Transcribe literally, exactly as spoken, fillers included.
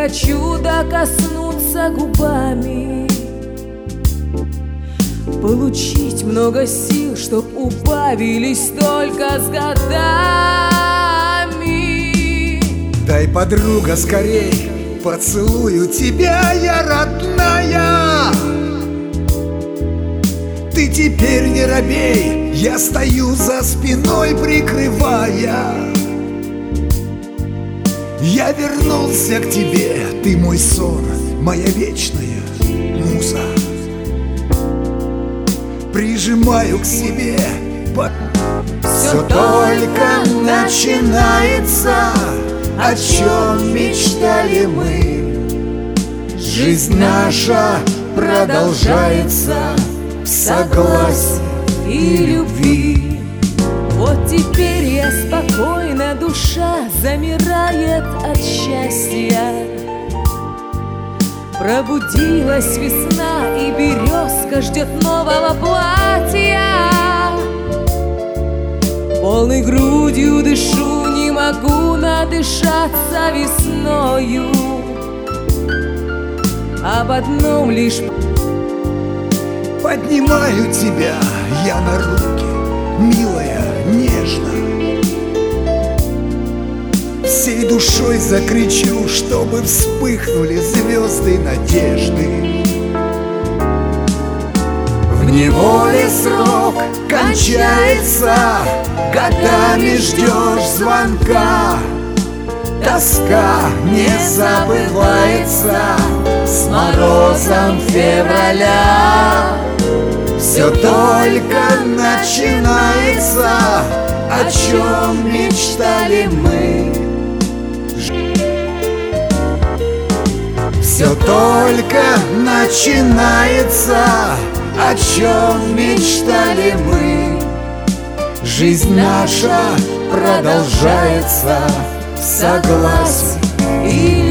хочу докоснуться губами, получить много сил, чтоб убавились только с годами. Дай, подруга, скорей, поцелую тебя, я родная. Ты теперь не робей, я стою за спиной, прикрывая. Я вернулся к тебе, ты мой сон, моя вечная муза. Прижимаю к себе, по... Все только начинается, о чем мечтали мы. Жизнь наша продолжается в согласии и любви. Вот теперь я спокойна, душа замирает от счастья. Пробудилась весна, и березка ждет нового платья. Полной грудью дышу, не могу надышаться весною. Об одном лишь поднимаю тебя я на руки, милая, нежно. Всей душой закричу, чтобы вспыхнули звезды надежды. В неволе срок кончается, годами ждешь звонка. Тоска не забывается с морозом февраля. Все только начинается, о чем мечтали мы. Все только начинается, о чем мечтали мы. Жизнь наша продолжается в согласии и